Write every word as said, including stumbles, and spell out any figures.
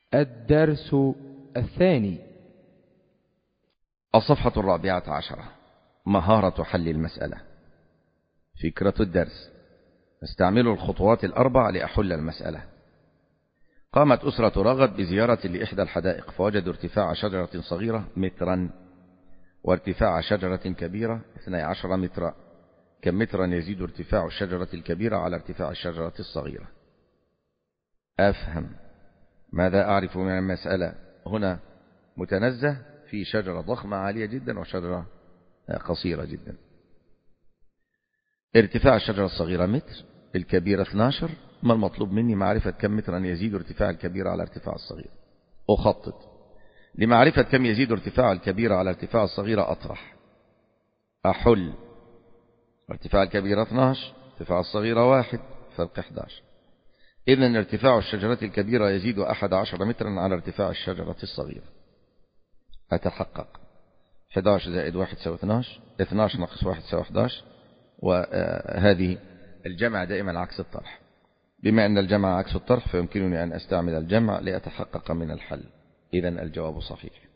الدرس الثاني. الصفحة الرابعة عشرة. مهارة حل المسألة. فكرة الدرس: استعمل الخطوات الأربع لأحل المسألة. قامت أسرة رغد بزيارة لإحدى الحدائق، فوجدوا ارتفاع شجرة صغيرة مترا وارتفاع شجرة كبيرة اثني عشر مترا. كم مترا يزيد ارتفاع الشجرة الكبيرة على ارتفاع الشجرة الصغيرة؟ أفهم. ماذا أعرف من المسألة؟ هنا متنزه في شجرة ضخمة عالية جدا وشجرة قصيرة جدا. ارتفاع الشجرة الصغيرة متر، الكبيرة اثني عشر. ما المطلوب مني؟ معرفة كم مترا يزيد ارتفاع الكبيرة على ارتفاع الصغيرة. أخطط لمعرفة كم يزيد ارتفاع الكبيرة على ارتفاع الصغيرة. أطرح، أحل. ارتفاع الكبيرة اثني عشر، ارتفاع الصغيرة واحد، فرق أحد عشر. إذن ارتفاع الشجرة الكبيرة يزيد أحد عشر مترا على ارتفاع الشجرة الصغيرة. أتحقق. أحد عشر زائد واحد يساوي اثني عشر، اثني عشر ناقص واحد يساوي أحد عشر. وهذه الجمع دائما عكس الطرح. بما أن الجمع عكس الطرح فيمكنني أن أستعمل الجمع لأتحقق من الحل. إذن الجواب صحيح.